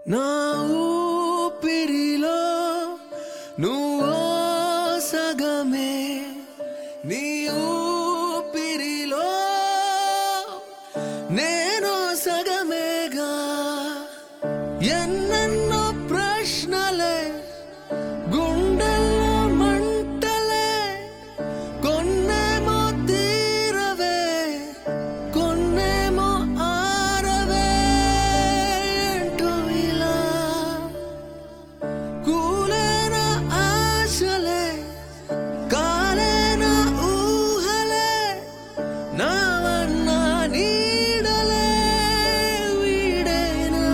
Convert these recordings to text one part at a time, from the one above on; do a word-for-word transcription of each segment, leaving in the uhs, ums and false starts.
నా ఊపిరిలో నువ్వో సగమే, నీ ఊపిరిలో నేను సగమేగా. ఎన్నెన్నో ప్రశ్నలే గుండెల్లో మంటలే, కొన్నేమో తీరవే కొన్నేమో ఆరవే. ఏంటో ఇలా కూలేన ఆశలే కాలేన ఊహలే, నావన్న నీడలే వీడేనా.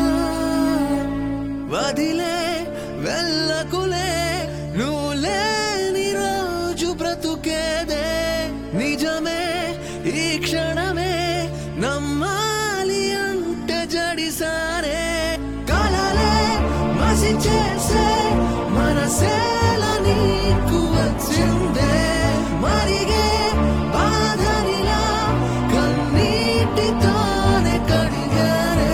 వదిలే వెళ్ళకులే నువ్వు లేని రోజు బ్రతుకేదే నిజమే. ఈ క్షణమే నమ్మాలి అంటే జడిసారే, కలలే మసి చేసే మనసేల నీకు వచ్చిందే. మరిగే బాధనిలా కన్నీటితోనే కడిగారే.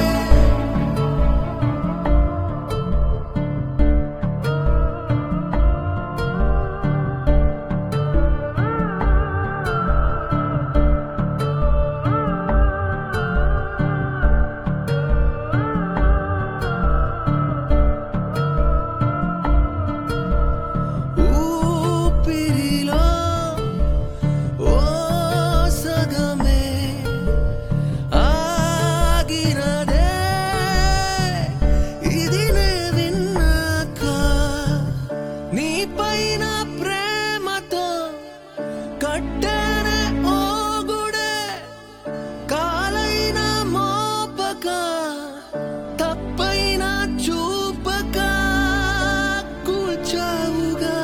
ఊపిరిలో ఓ సగమే ఆగినదే, ఇది నే విన్నాక. నీ పైన ప్రేమతో కట్టేనే ఓ గుడే, కాలైన మోపక తప్పైన చూపక కూల్చావుగా.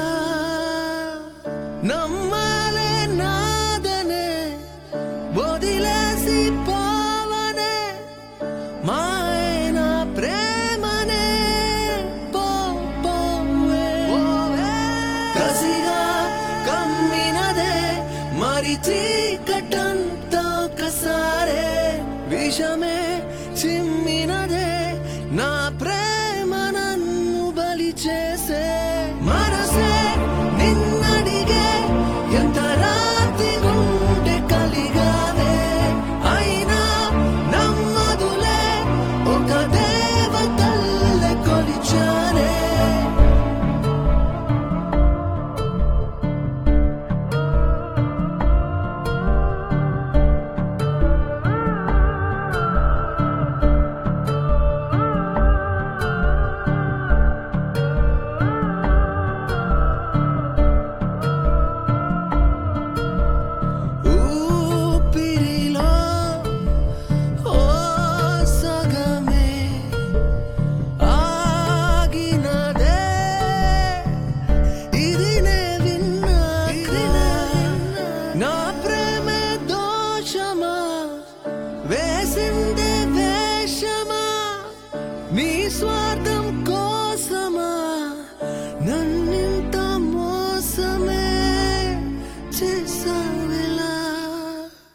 నమ్మాలే నాదనే వదిలేసి పోవనే, మాయన ప్రేమనే పో పోవే. కసిగా కమ్మినదే మరి చీకటంతా ఒకసారే, విషమే చిమ్మినదే నా ప్రేమ నన్ను బలి చేసే. మనసే నిన్నడిగే ఎంత రాతి గుండె కలిగావే, అయినా నమ్మదులే ఒక దేవతల్లె కొలిచానే. ఊపిరిలో ఓ సగమే ఆగినదే, ఇది నే విన్నాక. నా ప్రేమే దోషమా వేసిందే వేషమా, నీ స్వ